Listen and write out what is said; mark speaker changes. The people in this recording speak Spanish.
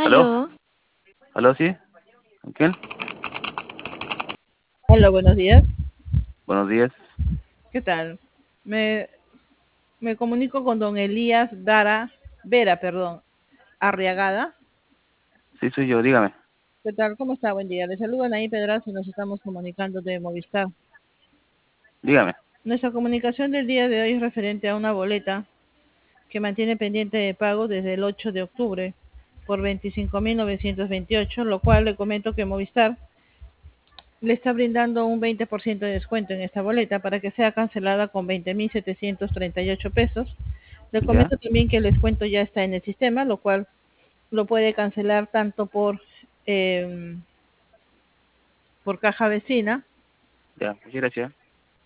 Speaker 1: ¿Aló?
Speaker 2: Aló,
Speaker 1: ¿Aló, sí? ¿Con quién?
Speaker 3: Hola, buenos días.
Speaker 1: Buenos días.
Speaker 3: ¿Qué tal? Me, me comunico con don Elías Vera, perdón, Arriagada.
Speaker 1: Sí, soy yo, dígame.
Speaker 3: ¿Qué tal? ¿Cómo está? Buen día. Le saludan ahí Pedraza y nos estamos comunicando de Movistar.
Speaker 1: Dígame.
Speaker 3: Nuestra comunicación del día de hoy es referente a una boleta que mantiene pendiente de pago desde el 8 de octubre por 25.928, lo cual le comento que Movistar le está brindando un 20% de descuento en esta boleta para que sea cancelada con 20.738 pesos. Le
Speaker 1: ¿Ya?
Speaker 3: comento también que el descuento ya está en el sistema, lo cual lo puede cancelar tanto eh, por caja vecina
Speaker 1: Ya, muchas gracias.